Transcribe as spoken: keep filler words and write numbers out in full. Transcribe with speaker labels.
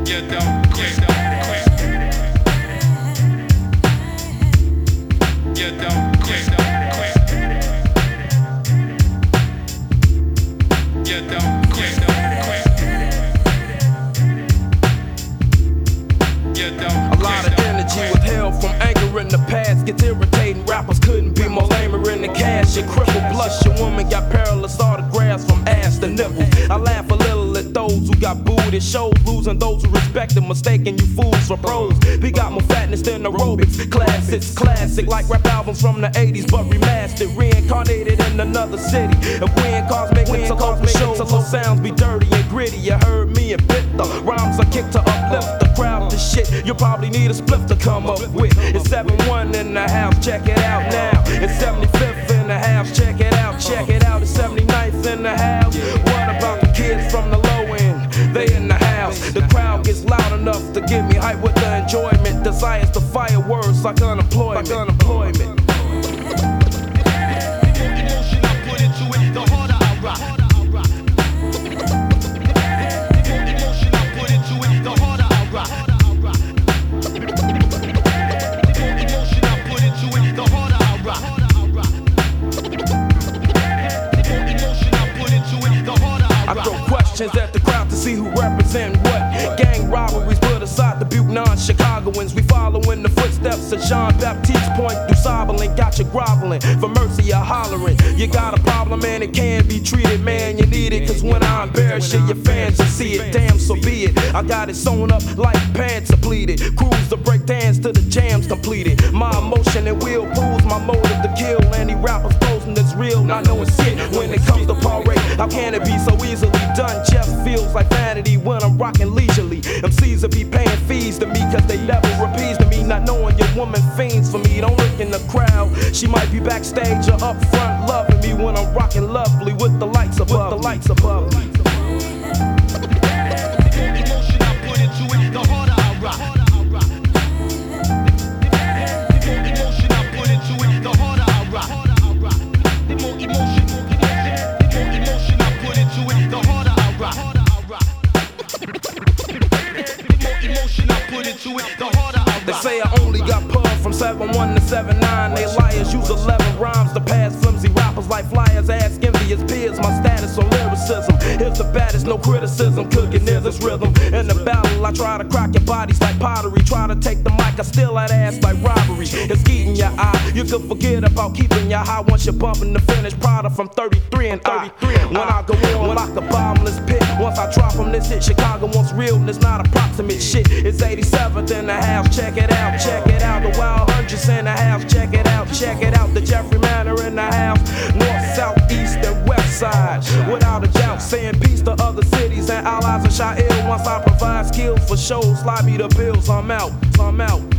Speaker 1: You don't quit, don't quit. You don't quit, don't quit. You don't quit, don't quit. You don't
Speaker 2: A lot of energy withheld from anger in the past gets irritating. Rappers couldn't be more lamer in the cash. You're crippled, plus your woman got perilous autographs from ass to nipple. I laugh a little at those who got booed. It shows losing those who respect them, mistaking you fools for pros. We got more fatness than aerobics. Classics, classic, like rap albums from the eighties, but remastered, reincarnated in another city. If we ain't cosmic, we ain't cosmic shows, so sounds be dirty and gritty. You heard me and bit the rhymes I kick to uplift the crowd to shit. You probably need a spliff to come up with. It's seven one in the house, check it out now. It's seventy-fifth in the house, check it out, check it out. It's seventy-ninth in the house. What about the kids from the low end? They in the house. The crowd gets loud enough to get me hype with the enjoyment. Desires to fire words like unemployment. Like unemployment.
Speaker 3: Emotion I put into it, the harder I rock. Emotion I put into it, the harder I rock. Emotion I put into it, the harder I rock. Emotion I put into it, the harder I rock.
Speaker 2: I throw questions at the crowd to see who represent what. Gang robberies put aside the Butte non-Chicagoans. We following the footsteps of Jean-Baptiste Point through Soberlin. Got you groveling for mercy, you're hollering. You got a problem and it can't be treated, man. You need it, cause when I embarrass you, your fans will see it. Damn, so be it. I got it sewn up like pants are pleated. Cruise the break dance till the jam's completed. My emotion and will proves my motive to kill any rappers posting that's real, not knowing shit when it comes to parade. How can it be so easily done? Just feels like vanity when I'm rocking leisurely. M Cs will be paying fees to me cause they never appease to me. Not knowing your woman fiends for me. Don't look in the crowd. She might be backstage or up front loving me when I'm rocking lovely with the lights above. With the lights above.
Speaker 3: Emotion I put into it, the harder I rock. Emotion I put into it, the harder I rock. The more emotion, the more emotion I put into it, the harder I rock. The more emotion I put into it, the harder I rock.
Speaker 2: They say I only got pub from seven one to seven nine. They liars use eleven rhymes to pass flimsy rappers like flyers. Ask envious peers my status on lyricism. Here's the baddest, no criticism. Cooking near this rhythm. In the battle, I try to crack your bodies like pottery. Try to take the mic, I steal that ass like robbery. It's eating your eye. You could forget about keeping your high once you're bumping the finished product from thirty-three and thirty-three. When I go on like a bottomless pit, once I drop from this hit, Chicago wants realness, not approximate shit. It's eighty-seventh in the house, check it out, check it out. The Wild Hundreds in the house, check it out, check it out. The Jeffrey Manor in the house, north, south, east, and west side. Without a doubt, saying peace to other cities and allies of Sha'il. Once I provide skills for shows, slide me the bills, I'm out, I'm out.